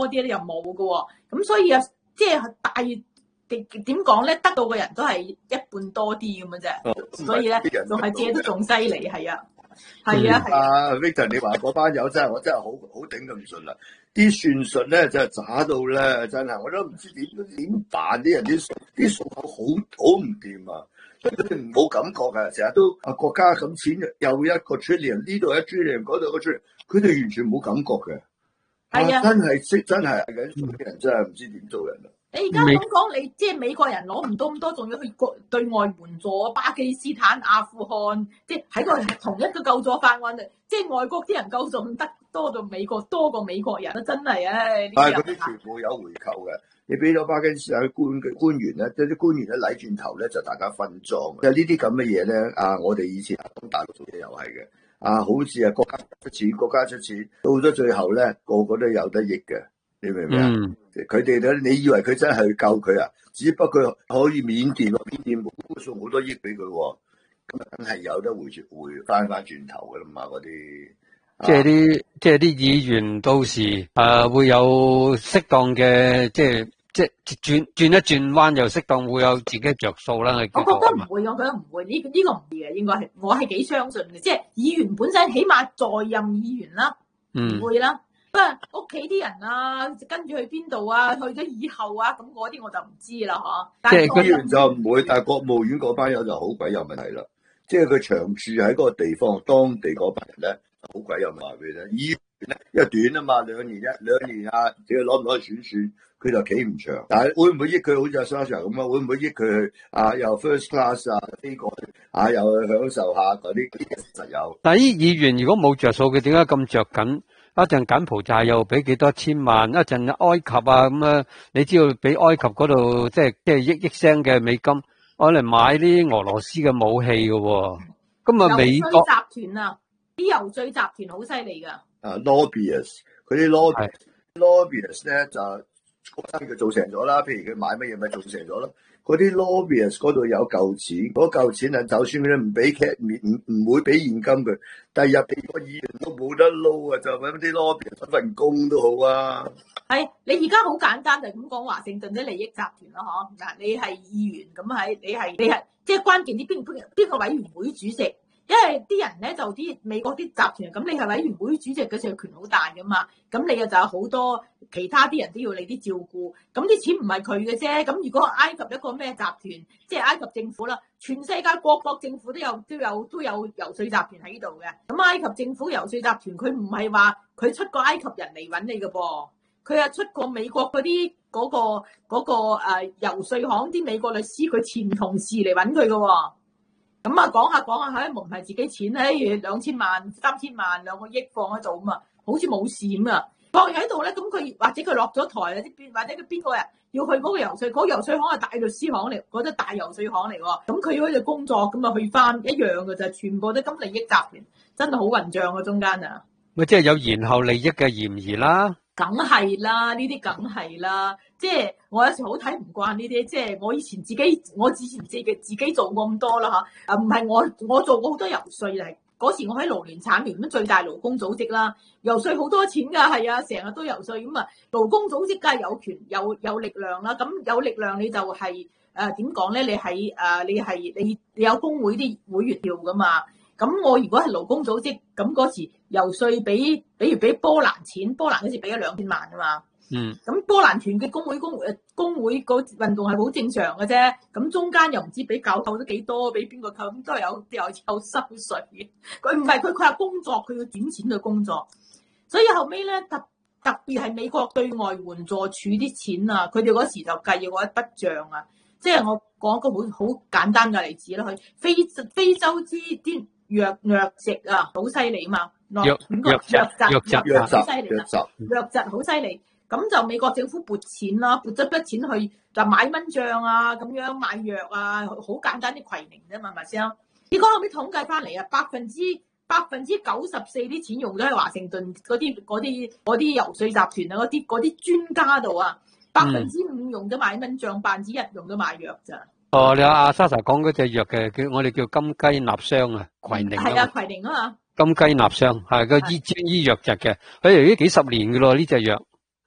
啲咧又冇㗎喎。咁所以啊，即係大點講咧，得到嘅人都係一半多啲咁嘅啫。所以咧，仲係借得仲犀利，係啊。係啊，係啊。 Victor， 你話嗰班友真係我真係好頂佢唔順啦！啲算術咧真係渣到咧，真係我都唔知點辦，啲人啲數口好唔掂啊！所以佢哋冇感覺嘅，成日都國家咁錢又一個 trillion， 呢度一 trillion， 嗰度一個 trillion， 佢哋完全冇感覺嘅。係啊，真係啲人真係唔知點做人啦。 你而家咁講，你即係美國人攞唔到咁多，仲要去對外援助巴基斯坦、阿富汗，即係喺個同一個救助法案度，即係外國啲人救助得多過美國人啊！真係係嗰啲全部有回扣嘅。你俾咗巴基斯坦官員咧，即係啲官員咧禮轉頭咧，就大家分贓。就呢啲咁嘅嘢咧，我哋以前喺大陸做嘢又係嘅。好似國家出錢，到咗最後咧，個個都有得益嘅。你明唔明啊？佢哋咧，你以為佢真係去救佢啊？只不過可以緬甸送好多億俾佢，咁梗係有得回翻轉頭噶啦嘛？嗰啲即係啲議員到時會有適當嘅即係轉一轉彎，又適當會有自己着數啦。 我覺得唔會，呢個唔會嘅，應該係我係幾相信嘅。即係議員本身起碼在任議員啦，唔會啦。不過屋企啲人啊，跟住去邊度啊，去咗以後啊，咁嗰啲我就唔知啦， 即係議員就唔會，但係國務院嗰班友就好鬼有問題啦。即係佢長住喺嗰個地方，當地嗰班人咧好鬼有問題俾你。議員咧因為短啊嘛，兩年只要攞唔攞去選，佢就企唔長。但係會唔會益佢好似阿 Sasha 咁啊？會唔會益佢去又 first class 飛過去又去享受下嗰啲實有？ 但係啲議員如果冇着數，佢點解咁着緊？一陣柬埔寨又俾幾多千萬，一陣埃及咁啊，你知道俾埃及嗰度即係億聲嘅美金，攞嚟買啲俄羅斯嘅武器嘅。咁啊，美國集團啊，啲游說集團好犀利噶。 lobbyist， 佢啲 lobbyist 咧就嗰生意佢做成咗啦。譬如佢買乜嘢咪做成咗咯。嗰啲 lobbyist 嗰度有嚿錢，嗰嚿錢啊，就算佢唔俾唔會俾現金佢，第日俾個議員都冇得撈啊！就揾啲 lobbyist 搵份工都好啊。 係你而家好簡單就咁講，華盛頓啲利益集團咯，嗱，你係議員咁你係即係關鍵啲邊個委員會主席。因為啲人咧就啲美國啲集團咁，你係委員會主席嘅時候權好大噶嘛，咁你就有好多其他啲人都要你啲照顧，咁啲錢唔係佢嘅啫。咁如果埃及一個咩集團，即係埃及政府啦，全世界各國政府都有游說集團喺度嘅。咁埃及政府游說集團，佢唔係話佢出個埃及人嚟揾你嘅噃，佢係出過美國嗰啲嗰個游說行啲美國律師，佢前同事嚟揾佢嘅喎。咁講下，唔係自己錢咧，2000萬、3000萬2個億放喺度嘛，好似冇事咁啊，放喺度咧，咁佢或者佢落咗台啊，或者佢邊個人要去嗰個游說，嗰個游說行係大律師行嚟，嗰啲大游說行嚟喎，咁佢嗰度工作咁啊去翻一樣嘅就全部都咁利益集團，真係好混帳啊中間啊！ 咪即係有延後利益嘅嫌疑啦。 梗係啦，呢啲梗係啦，即係我有時好睇唔慣呢啲，即係我以前自己做過咁多啦嚇，唔係我做過好多游說嚟，嗰時我喺勞聯產聯咁最大勞工組織啦，游說好多錢㗎，係啊，成日都游說咁啊，勞工組織梗係有權有力量啦，咁有力量你就係點講咧？你有工會啲會員票㗎嘛？咁我如果係勞工組織，咁嗰時游說比如俾波蘭錢，波蘭嗰時俾咗2000萬啊嘛。咁波蘭團嘅工會個運動係好正常嘅啫。咁中間又唔知俾教扣咗幾多，俾邊個扣，咁都係有收稅嘅。佢唔係佢係工作，佢要轉錢去工作。所以後尾咧特別係美國對外援助處啲錢啊，佢哋嗰時就計過一筆帳啊。即係我講一個好簡單嘅例子啦，去非洲之啲。瘧疾啊，好犀利嘛！瘧疾好犀利，咁就美國政府撥錢啦，撥咗筆錢去就買蚊帳啊，咁樣買藥啊，好簡單啲攜寧啫嘛，係咪先？結果後尾統計翻嚟啊，94%啲錢用咗喺華盛頓嗰啲游說集團啊，嗰啲專家度啊，5%用咗買蚊帳，1%用咗買藥咋。 你阿 Sasha 講嗰隻藥嘅，我哋叫金雞納霜啊，攜寧。係啊，攜寧啊嘛。 金雞納霜係個醫瘧疾嘅，佢嚟咗幾十年嘅咯呢隻藥。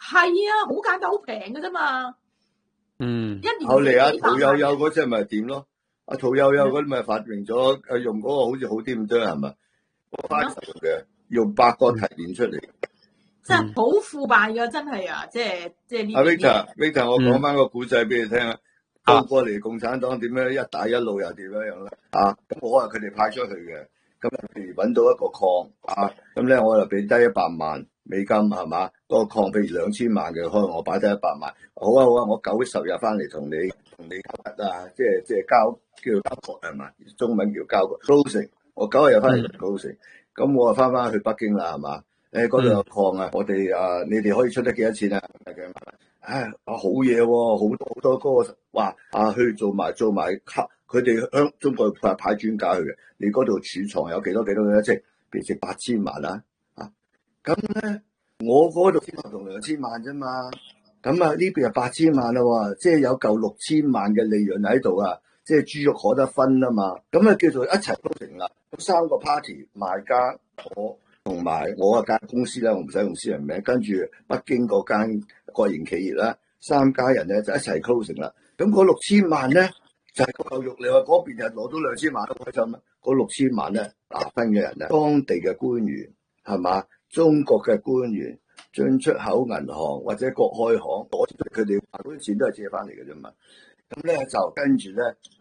係啊，好簡單，好平嘅啫嘛。 嗯， 一年後嚟阿幾百萬屠呦呦嗰隻咪點咯？阿屠呦呦嗰啲咪發明咗用嗰個好似好啲咁多係咪？我翻嘅用八角提煉出嚟。 真係好腐敗㗎，真係啊！即係呢阿啲嘢。 Victor，我講翻個古仔俾你聽啊。到過嚟共產黨點樣一帶一路又點樣咧？咁我係佢哋派出去嘅。咁譬如揾到一個礦咁咧我就俾低100萬美金係嘛？個礦譬如2000萬嘅，可能我擺低100萬。好啊，我90日翻嚟同你交即係叫交割係嘛？中文叫交割 closing。我90日翻嚟 closing。咁我就翻去北京啦係嘛？嗰度有礦啊，我哋你哋可以出得幾多錢啊？好嘢喎，好多嗰個話去做埋佢哋中國派專家去嘅，你嗰度儲藏有幾多即係譬如值8000萬啦咁咧我嗰度先同2000萬啫嘛，咁呢邊係8000萬啦喎，即係有嚿6000萬嘅利潤喺度啊，即係豬肉可得分啊嘛，咁叫做一齊都成啦，咁3個 party 賣家我。同埋我間公司咧，我唔使用私人名，跟住北京嗰間國營企業啦，3家人咧就一齊 closing 啦。咁嗰6000萬咧就係嗰嚿肉，你話嗰邊就攞到2000萬都開心啊！嗰6000萬咧拿分嘅人咧，當地嘅官員係嘛，中國嘅官員進出口銀行或者國開行攞出佢哋嗰啲錢都係借翻嚟嘅啫嘛。咁咧就跟住咧，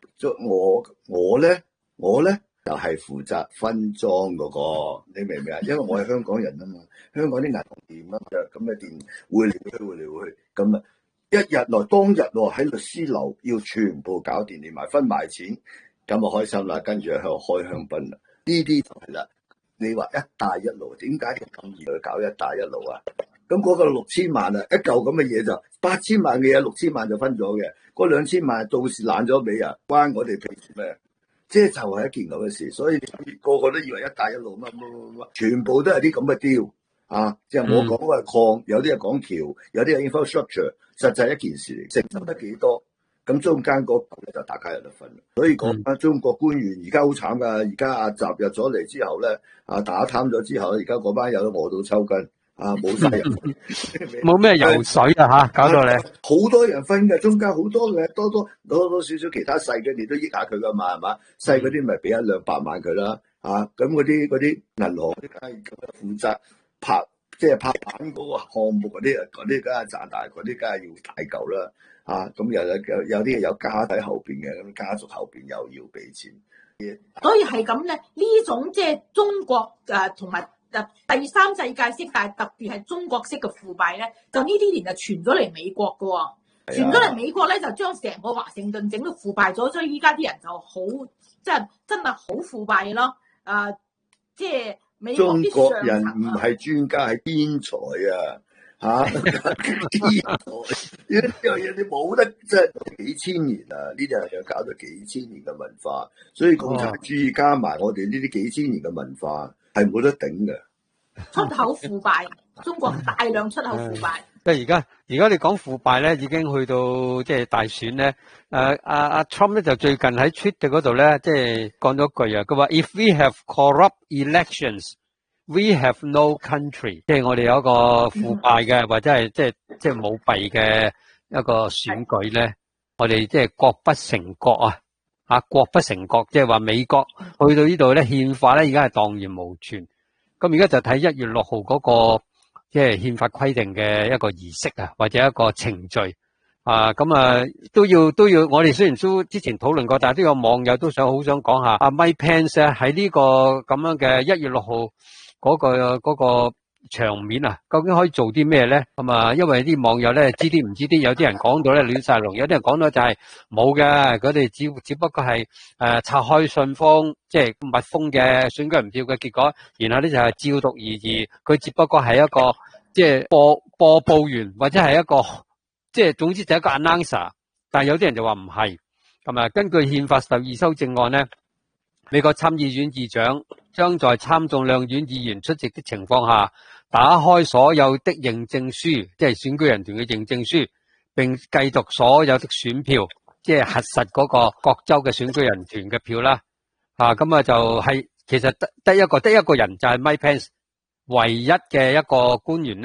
我咧。就係負責分裝嗰個，你明唔明啊？因為我係香港人啊嘛，香港啲銀行店啊，咁嘅店會嚟去，咁一日來當日喺律師樓要全部搞掂，連埋分埋錢，咁就開心啦。跟住喺度開香檳啦，呢啲就係啦。你話一帶一路點解咁易去搞一帶一路啊？咁嗰個6000萬啊，一嚿咁嘅嘢就8000萬嘅嘢，6000萬就分咗嘅，嗰2000萬到時爛咗尾啊，關我哋屁事咩？即係就係一件咁嘅事，所以個個都以為一帶一路乜，全部都係啲咁嘅 deal 即係我講嘅礦，有啲係講橋，有啲係 infrastructure，實際一件事嚟，成就得幾多？咁中間嗰嚿咧就大家有得分。所以講翻中國官員而家好慘㗎，而家阿習入咗嚟之後咧，打貪咗之後，而家嗰班友都餓到抽筋。冇晒人， 冇咩游水啊搞到你好多人分嘅，中間好多嘅，多少少其他細嘅，你都益下佢噶嘛，係嘛？細嗰啲咪俾100-200萬佢啦，咁嗰啲銀行嗰啲梗係負責拍板嗰個項目嗰啲梗係賺大，嗰啲梗係要大嚿啦，咁有啲有家底後邊嘅，咁家族後邊又要俾錢， 所以係咁咧，呢種即係中國同埋。第三世界式，但係特別係中國式嘅腐敗咧，就呢啲年就傳咗嚟美國嘅喎，傳咗嚟美國咧就將成個華盛頓整到腐敗咗，所以依家啲人就好即係真係好腐敗咯。即係美國啲中國人唔係專家係天才天才呢樣嘢你冇得即係幾千年呢啲係搞到幾千年嘅文化，所以共產主義加埋我哋呢啲幾千年嘅文化。係冇得頂嘅， 出口腐敗，中國大量出口腐敗。 即係而家你講腐敗咧，已經去到即係大選咧。阿 Trump 咧就最近喺 Twitter 嗰度咧，即係講咗句啊，佢話 If we have corrupt elections, we have no country。即係我哋有一個腐敗嘅，或者係即係舞弊嘅一個選舉咧，我哋即係國不成國啊！國不成國，即係話美國去到呢度咧，憲法咧而家係蕩然無存。咁而家就睇1月6號嗰個即係憲法規定嘅一個儀式或者一個程序都要。我哋雖然都之前討論過，但係都有網友都好想講下Mike Pence 咧喺呢個咁樣嘅1月6號嗰個場面究竟可以做啲咩咧？因為啲網友咧知啲唔知啲，有啲人講到咧亂晒龍，有啲人講到就係冇嘅，佢哋只不過係拆開信封，即係密封嘅選舉人票嘅結果，然後咧就係照讀而已，佢只不過係一個即係播報員或者係一個即係總之就係一個 announcer， 但係有啲人就話唔係。根據憲法12修正案咧，美國參議院議長將在參眾兩院議員出席的情況下，打開所有的認證書，即係選舉人團嘅認證書，並計讀所有的選票，即係核實嗰個各州嘅選舉人團嘅票啦。就係其實得一個人就係 Mike Pence，唯一嘅一個官員咧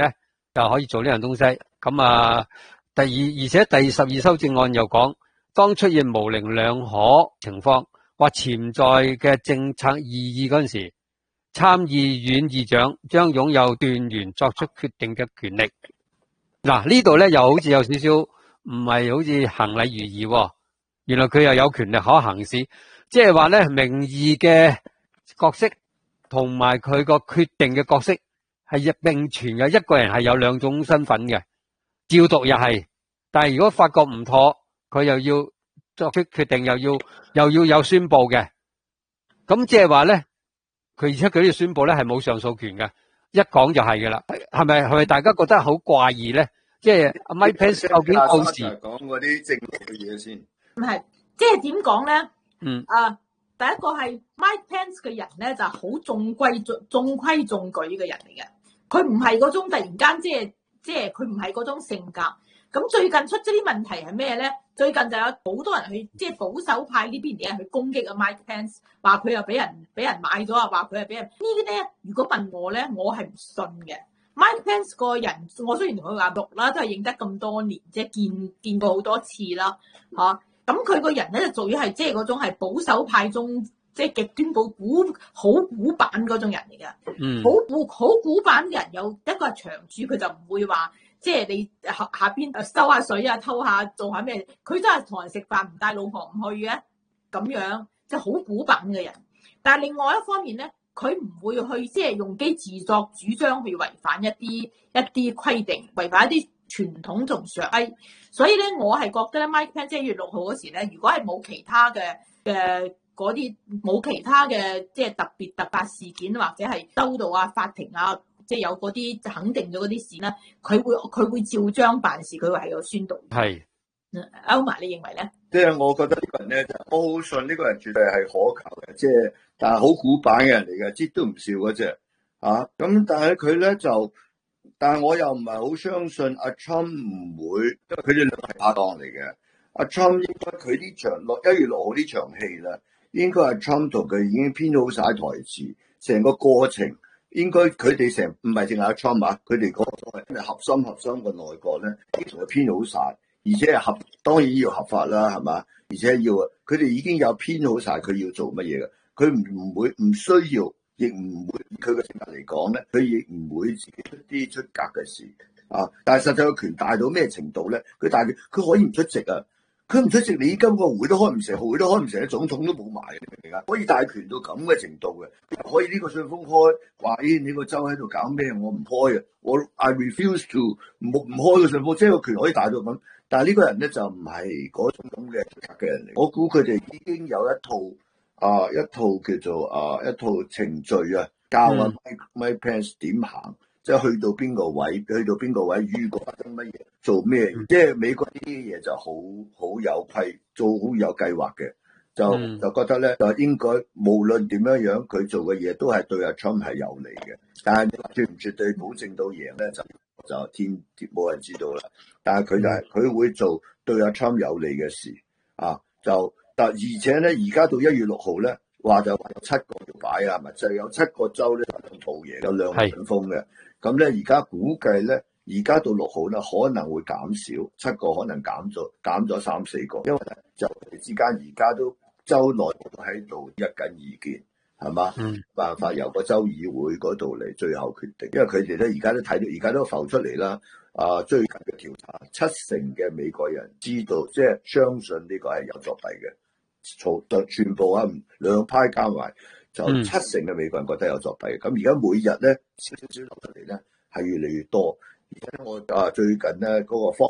就可以做呢樣東西。咁啊，而且第12修正案又講，當出現模棱兩可情況或潛在嘅政策異議嗰陣時，參議院議長將擁有斷然作出決定嘅權力。嗱，呢度咧又好似有少少唔係好似行禮如儀喎，原來佢又有權力可行使，即係話咧名義嘅角色同埋佢個決定嘅角色係並存嘅，一個人係有兩種身份嘅，照讀又係，但係如果發覺唔妥，佢又要作出決定，又要有宣佈嘅，咁即係話咧，而且佢呢個宣佈咧係冇上訴權嘅，一講就係噶啦，係咪大家覺得好怪異咧？即係阿 Mike Pence 究竟到時講嗰啲政治嘅嘢先？ 唔係，即係點講咧？第一個係 Mike Pence 嘅人咧，就係好中規中矩嘅人嚟嘅。佢唔係嗰種突然間即係佢唔係嗰種性格。咁最近出咗啲問題係咩咧？最近就有好多人去即係保守派呢邊嘅人去攻擊阿 Mike Pence，話佢又俾人買咗啊，話佢係俾人呢啲咧。如果問我咧，我係唔信嘅。Mike Pence 個人，我雖然同佢話熟啦，都係認得咁多年，即係見過好多次啦，嚇。咁佢個人咧就屬於係即係嗰種係保守派中即係極端好古板嗰種人嚟嘅。好古板嘅人有一個係長處，佢就唔會話即係你下邊收下水啊、偷下做下咩，佢都係同人食飯唔帶老婆唔去嘅咁樣，即係好古板嘅人。但係另外一方面咧，佢唔會去即係用機自作主張去違反一啲規定，違反一啲傳統同常規。所以咧，我係覺得咧 ，Mike Pence 1月6號嗰時咧，如果係冇其他嘅嗰啲冇其他嘅即係特別突發事件，或者係州度啊、法庭啊，即係有嗰啲肯定咗嗰啲事咧，佢會照章辦事，佢會係有宣導。 係 ，Elma，你認為咧？ 即係我覺得呢個人咧，我好信呢個人絕對係可靠嘅，即係但係好古板嘅人嚟嘅，知都唔笑嗰隻啊。咁但係佢咧就，但係我又唔係好相信阿 Trump 唔會，因為佢哋兩個係拍檔嚟嘅。阿 Trump 應該佢呢場1月6號呢場戲咧，應該係 Trump 同佢已經編好晒台詞，成個過程應該佢哋唔係淨係阿 Trump 啊，佢哋嗰個因為合心嘅內閣咧，已經同佢編好晒，而且係當然要合法啦，係嘛？而且佢哋已經有編好晒佢要做乜嘢嘅，佢唔需要，亦唔會佢嘅性格嚟講咧，佢亦唔會自己出啲出格嘅事啊。但係實際嘅權大到咩程度咧？佢可以唔出席啊！佢唔出席，你今個會都開唔成，會都開唔成，總統都冇埋，你明唔明啊？可以大權到咁嘅程度嘅，可以呢個信封開，話呢個州喺度搞咩？我唔開啊！I refuse to 唔開個信封，即係個權可以大到咁。但係呢個人咧就唔係嗰種咁嘅性格嘅人嚟。我估佢哋已經有一套叫做一套程序啊，教阿 Mike Pence 點行。即係去到邊個位，如果發生乜嘢，做咩？即係美國呢啲嘢就好有規，做好有計劃嘅，就覺得咧就應該無論點樣，佢做嘅嘢都係對阿 Trump 係有利嘅。但係絕唔絕對保證到贏咧，就天冇人知道啦。但係佢會做對阿 Trump 有利嘅事啊，而且咧而家到1月6號咧，話就話有7個要擺啊，係咪？就有7個州咧有套嘢，有兩個頂峰嘅。咁咧，而家估計咧，而家到6號咧，可能會減少7個，可能減咗3-4個，因為就之間而家都州內都喺度一緊意見，係嘛？辦法由個州議會嗰度嚟最後決定，因為佢哋咧而家都睇到，而家都浮出嚟啦。最近嘅調查，70%嘅美國人知道，即係相信呢個係有作弊嘅，全部兩派加埋。就70%嘅美國人覺得有作弊，咁而家每日咧少流出嚟咧係越嚟越多。而且我最近咧嗰個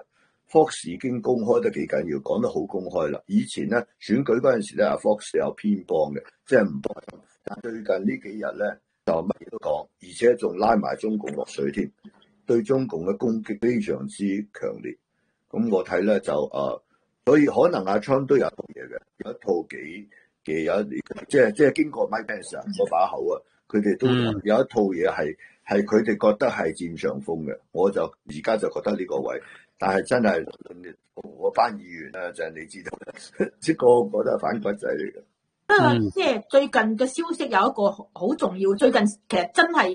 Fox 已經公開得幾緊要，講得好公開啦。以前咧選舉嗰陣時咧，Fox 有偏幫嘅，即係唔幫。但最近呢幾日咧就乜嘢都講，而且仲拉埋中共落水添，對中共嘅攻擊非常之強烈。咁我睇咧就所以可能阿 Trump 都有一套嘢嘅，有一套即係經過 Mike Pence 嗰把口啊，佢哋都有一套嘢係佢哋覺得係佔上風嘅。我就而家就覺得呢個位，但係真係我班議員咧就係你知道，即係個個都係反骨仔嚟嘅。 即係最近嘅消息有一個好重要，最近其實真係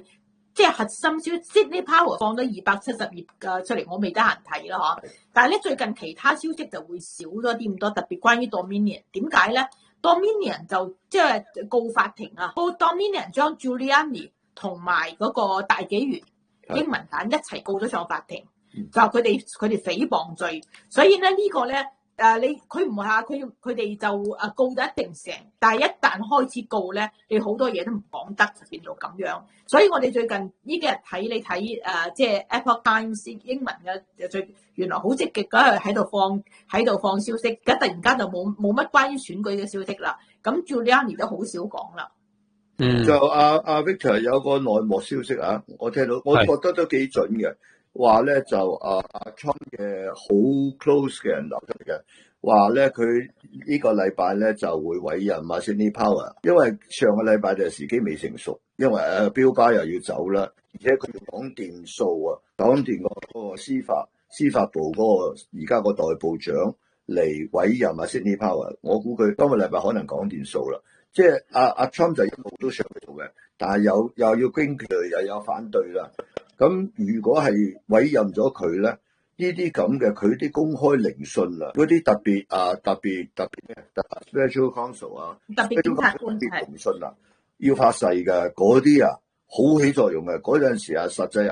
即係核心消息 Sydney Power 放咗270頁出嚟，我未得閒睇啦嗬。但係咧最近其他消息就會少咗啲咁多，特別關於 Dominion。點解咧 ？Dominion 就即係告法庭啊，告 Dominion 將 Giuliani 同埋嗰個大紀元英文蛋一齊告咗上法庭，就佢哋誹謗罪。所以咧呢個咧佢唔係話佢哋就告得一定成，但係一旦開始告咧，你好多嘢都唔講得，就變到咁樣。所以我哋最近呢幾日睇即係 Epoch Times 英文嘅原來好積極㗎，喺度放消息，而家突然間就冇乜關於選舉嘅消息啦。咁 Giuliani 都好少講啦。 就阿 Victor 有個內幕消息啊，我聽到，我覺得都幾準嘅，話咧就Trump 嘅好 close 嘅人流出嘅，話咧佢呢個禮拜咧就會委任Sydney Power，因為上個禮拜就時機未成熟，因為標巴又要走啦，而且佢要講掂數啊，講掂嗰個司法部嗰個而家個代部長嚟委任Sydney Power，我估佢今個禮拜可能講掂數啦。即係阿 Trump 就一路都想去做嘅，但係又要經佢又有反對啦。咁如果係委任咗佢咧，呢啲咁嘅佢啲公開聆訊啊，嗰啲特別咩 special counsel 啊， 特別檢察官聆訊啊，要發誓嘅嗰啲啊，好起作用嘅。嗰陣時實際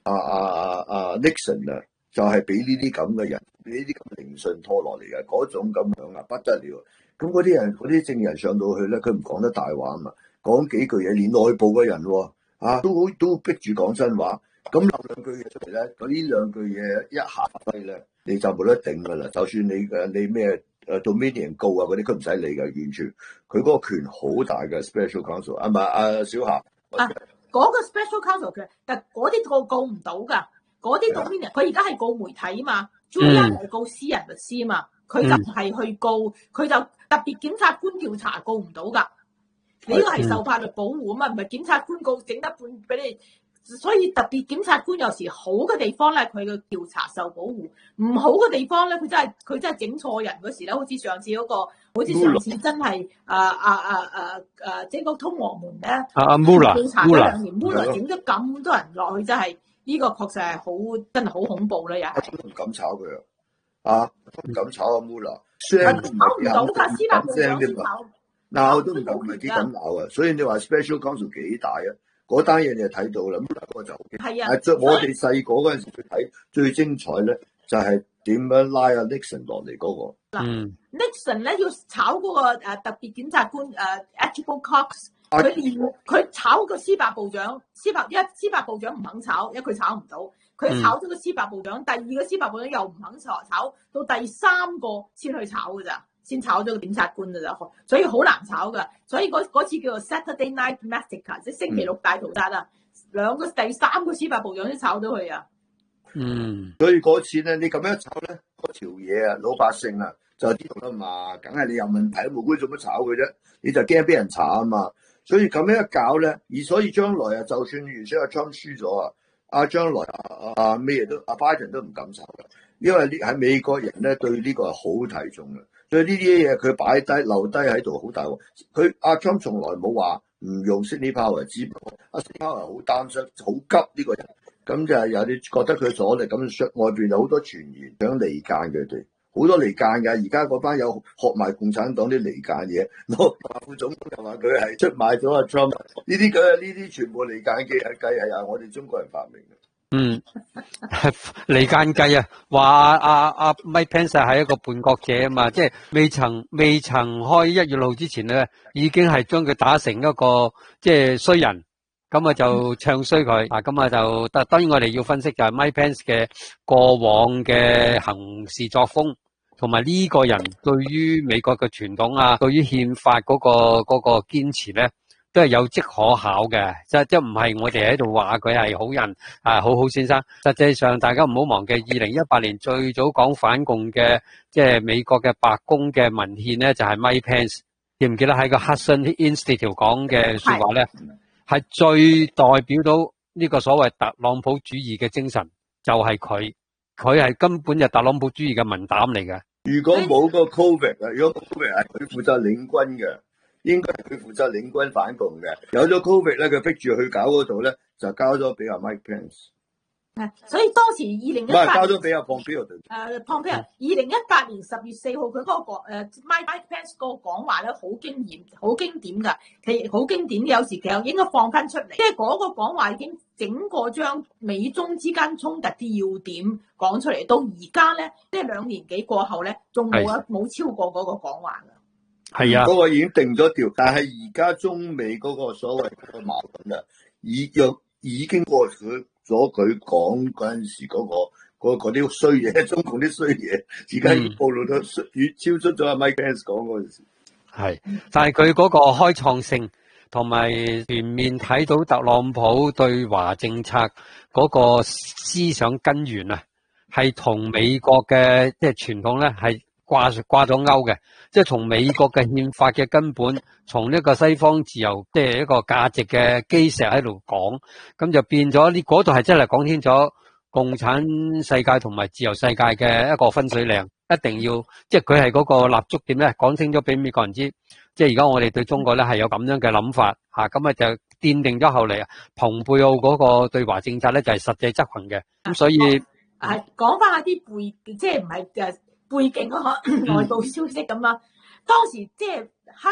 Nixon 啊，就係俾呢啲咁嘅人，俾呢啲咁嘅聆訊拖落嚟嘅，嗰種咁樣啊，不得了。咁嗰啲證人上到去咧，佢唔講得大話啊嘛，講幾句嘢，連內部嘅人都逼住講真話。咁漏兩句嘢出嚟咧，嗰呢兩句嘢一下低咧，你就冇得頂噶啦。就算你咩Dominion 告啊嗰啲，佢唔使理嘅，完全佢嗰個權好大嘅 special counsel。係咪小夏？ 嗰個 special counsel 嘅，但嗰啲告唔到㗎，嗰啲 Dominion 佢而家係告媒體啊嘛，Giuliani 係告私人律師啊嘛。佢就唔係去告，佢就特別檢察官調查告唔到㗎。呢個係受法律保護啊嘛，唔係檢察官告整得半俾你。所以特別檢察官有時好嘅地方咧，佢嘅調查受保護；唔好嘅地方咧，佢真係整錯人嗰時咧，好似上次嗰個，好似上次真係即係個通俄門咧 ，Mueller 調查咗2年，Mueller整咗咁多人落去，真係呢個確實係真係好恐怖啦，又係。 唔敢炒佢唔敢炒Mueller， 炒唔到㗎，司法部長先炒， 鬧都唔夠，唔係幾敢鬧啊！所以你話 special counsel 幾大啊？嗰單嘢你就睇到啦，Mueller 嗰個就 OK。 係啊， 我哋細個嗰陣時去睇最精彩咧，就係點樣拉Nixon 落嚟嗰個。 Nixon 咧要炒嗰個特別檢察官Archibald Cox，佢炒個司法部長，司法部長唔肯炒，因為佢炒唔到。佢炒咗個司法部長，第2個司法部長又唔肯炒，到第3個先去炒㗎咋，先炒咗個檢察官㗎咋，所以好難炒㗎。所以嗰次叫做 Saturday Night Massacre，即係星期六大屠殺啊！第3個司法部長都炒咗佢啊！ 所以嗰次咧，你咁樣炒咧，嗰條嘢老百姓就知道啦嘛，梗係你有問題，無辜做乜炒佢啫？你就驚俾人查啊嘛！所以咁樣一搞咧，所以將來就算原先Trump 輸咗將來咩都Biden 都唔敢炒嘅，因為喺美國人咧對呢個係好睇重嘅，所以呢啲嘢佢擺低留低喺度好大鑊。佢Trump 從來冇話唔用 Sydney Power，只不過Sydney Power 好擔心、好急呢個人，咁就係有啲覺得佢阻力，咁外邊有好多傳言想離間佢哋。好多離間㗎，而家嗰班有學埋共產黨啲離間嘢，副總統又話佢係出賣咗Trump，呢啲全部離間計係我哋中國人發明嘅。 離間計話Mike Pence 係一個叛國者啊嘛，即係未曾開1月6號之前咧，已經係將佢打成一個即係衰人，咁就唱衰佢咁就當然我哋要分析就係 Mike Pence 嘅過往嘅行事作風。同埋呢個人對於美國嘅傳統對於憲法嗰個堅持咧，都係有跡可考嘅，即唔係我哋喺度話佢係好人好好先生。實際上大家唔好忘記2018年最早講反共嘅即係美國嘅白宮嘅文獻咧，就係 Mike Pence， 記唔記得喺個 Hudson Institute 講嘅說話咧，係最代表到呢個所謂特朗普主義嘅精神，就係佢係根本就特朗普主義嘅文膽嚟嘅。 如果冇個 Covid 如果 Covid 係佢負責領軍嘅，應該係佢負責領軍反共嘅。有咗 Covid 咧，佢逼住去搞嗰度咧， 就交咗俾阿 Mike Pence。 所以當時2018 唔係交咗俾阿 Pompeo 對。 Pompeo 2018年10月4號佢嗰個Mike Pence 嗰個講話咧，好經典，好經典㗎，其實好經典。有時其實應該放翻出嚟，即係嗰個講話已經整個將美中之間衝突啲要點講出嚟。到而家咧，即係2年幾過後咧，仲冇超過嗰個講話㗎。 係啊， 嗰個已經定咗調，但係而家中美嗰個所謂嘅矛盾啊，已經過咗佢講嗰陣時嗰啲衰嘢，中共啲衰嘢，而家已經暴露到遠超出咗阿 Mike Pence 講嗰陣時。 係，但係佢嗰個開創性同埋全面睇到特朗普對華政策嗰個思想根源啊，係同美國嘅即係傳統咧係掛咗鈎嘅，即係從美國嘅憲法嘅根本，從呢個西方自由即係一個價值嘅基石喺度講，咁就變咗呢嗰度係真係講清楚共產世界同埋自由世界嘅一個分水嶺，一定要即係佢係嗰個立足點咧，講清楚俾美國人知，即係而家我哋對中國咧係有咁樣嘅諗法嚇，咁就奠定咗後嚟蓬佩奧嗰個對華政策咧就係實際執行嘅，咁所以講翻下啲背，即係唔係背景外部消息咁啦。當時即係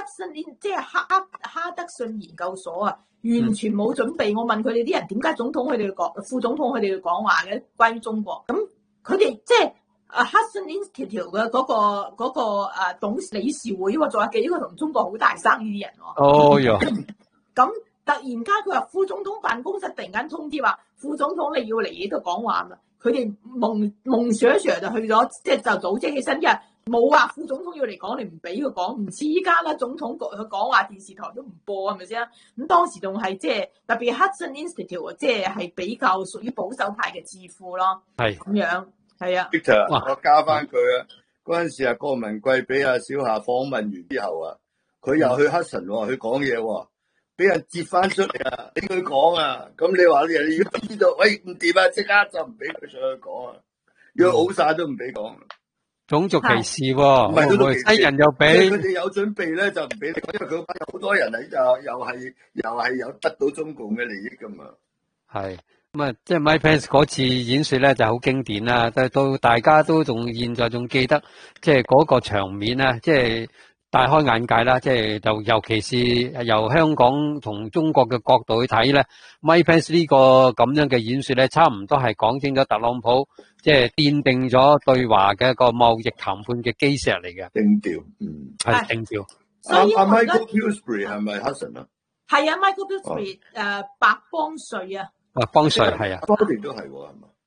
哈德遜研究所啊，完全冇準備。我問佢哋啲人點解總統佢哋講，副總統佢哋講話嘅關於中國，咁佢哋即係Hudson Institute 嘅嗰個董事理事會喎，仲有幾個同中國好大生意啲人喎。 哦喲， 咁突然間佢話副總統辦公室突然間通知話，副總統你要嚟呢度講話嘛？佢哋夢想就去咗，即係就組織起身，因為冇話副總統要嚟講，你唔俾佢講，唔似依家啦，總統佢講話電視台都唔播，係咪先？咁當時仲係即係特別 Hudson Institute 即係比較屬於保守派嘅智庫咯，係咁樣，係啊。 Victor，我加翻佢啊！嗰陣時啊，郭文貴俾阿小夏訪問完之後啊，佢又去 Hudson 喎，去講嘢喎。俾人接翻出嚟啊！俾佢講啊！咁你話你要知道，喂唔掂啊！即刻就唔俾佢上去講啊！約好晒都唔俾講。 種族歧視喎， 唔係種族歧視， 西人又俾佢哋有準備咧，就唔俾你講，因為佢班有好多人嚟，又係有得到中共嘅利益噶嘛。 係咁啊！即係 Mike Pence 嗰次演說咧就好經典啦，到大家都現在仲記得，即係嗰個場面啊，即係大開眼界啦！即係就尤其是由香港同中國嘅角度去睇咧 ，Mike Pence 呢個咁樣嘅演說咧，差唔多係講清咗特朗普即係奠定咗對華嘅一個貿易談判嘅基石嚟嘅。 定調， 係定調。 阿 Michael Pillsbury 係咪 Hudson 啊？ 係啊 ，Michael Pillsbury 白邦瑞啊。 邦瑞係啊。 Spalding 都係喎，係嘛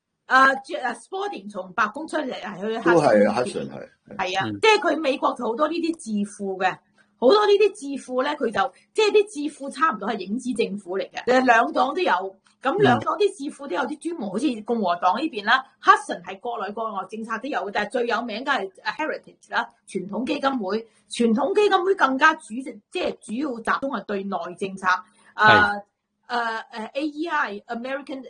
？Spalding 從白宮出嚟係去都係 Hudson 係。 係啊，即係佢美國好多呢啲智庫嘅，好多呢啲智庫咧，佢就即係啲智庫差唔多係影子政府嚟嘅，兩黨都有。咁兩黨啲智庫都有啲專門，好似共和黨呢邊啦 ，Hudson 係國內國外政策都有嘅，但係最有名梗係 Heritage 啦，傳統基金會。傳統基金會更加即係主要集中係對內政策。AEI American